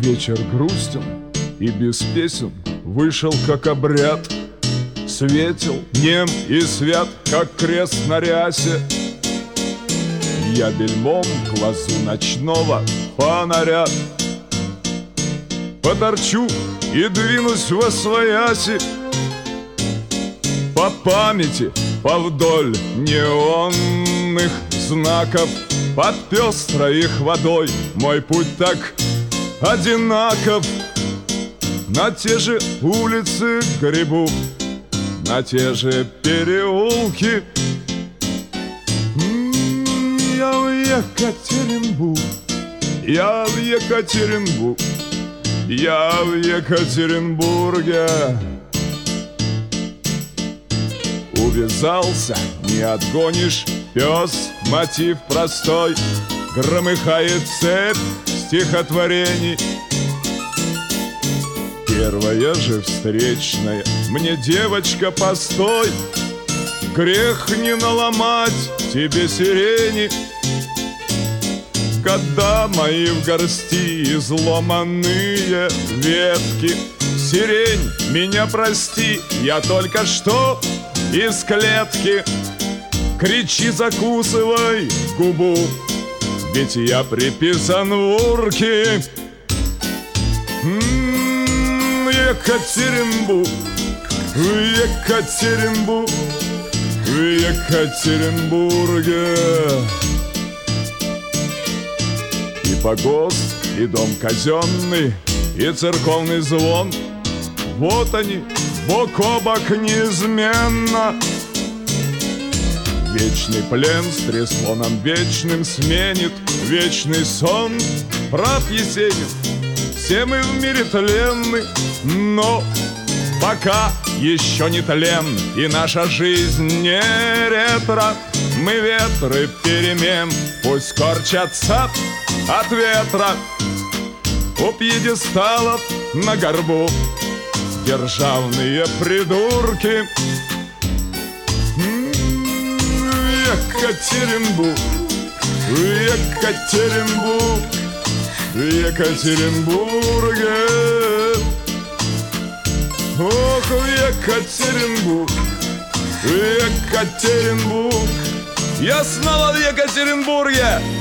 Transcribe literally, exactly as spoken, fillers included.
Вечер грустен и без песен вышел, как обряд. Светил, нем и свят, как крест на рясе. Я бельмом глазу ночного фонаря поторчу и двинусь восвояси. По памяти, повдоль неонных знаков, под пестрой их водой мой путь так одинаков. На те же улицы гребу, на те же переулки. Я в Екатеринбург, я в Екатеринбург, я в Екатеринбурге. Увязался, не отгонишь, пес, мотив простой. Громыхает цепь стихотворений. Первая же встречная: мне, девочка, постой, грех не наломать тебе сирени. Года мои в горсти, изломанные ветки. Сирень, меня прости, я только что из клетки. Кричи, закусывай губу, ведь я приписан в урке. М-м, Екатеринбург, Екатеринбург, в Екатеринбурге. И погост, и дом казенный, и церковный звон. Вот они, бок о бок неизменно. Вечный плен с трезвоном вечным сменит вечный сон. Прав Есенин, все мы в мире тленны, но пока еще не тлен, и наша жизнь не ретро. Мы ветры перемен, пусть корчатся от ветра. У пьедесталов на горбу державные придурки. Екатеринбург, Екатеринбург, в Екатеринбурге. Ох, в Екатеринбург, в Екатеринбург. Я снова в Екатеринбурге.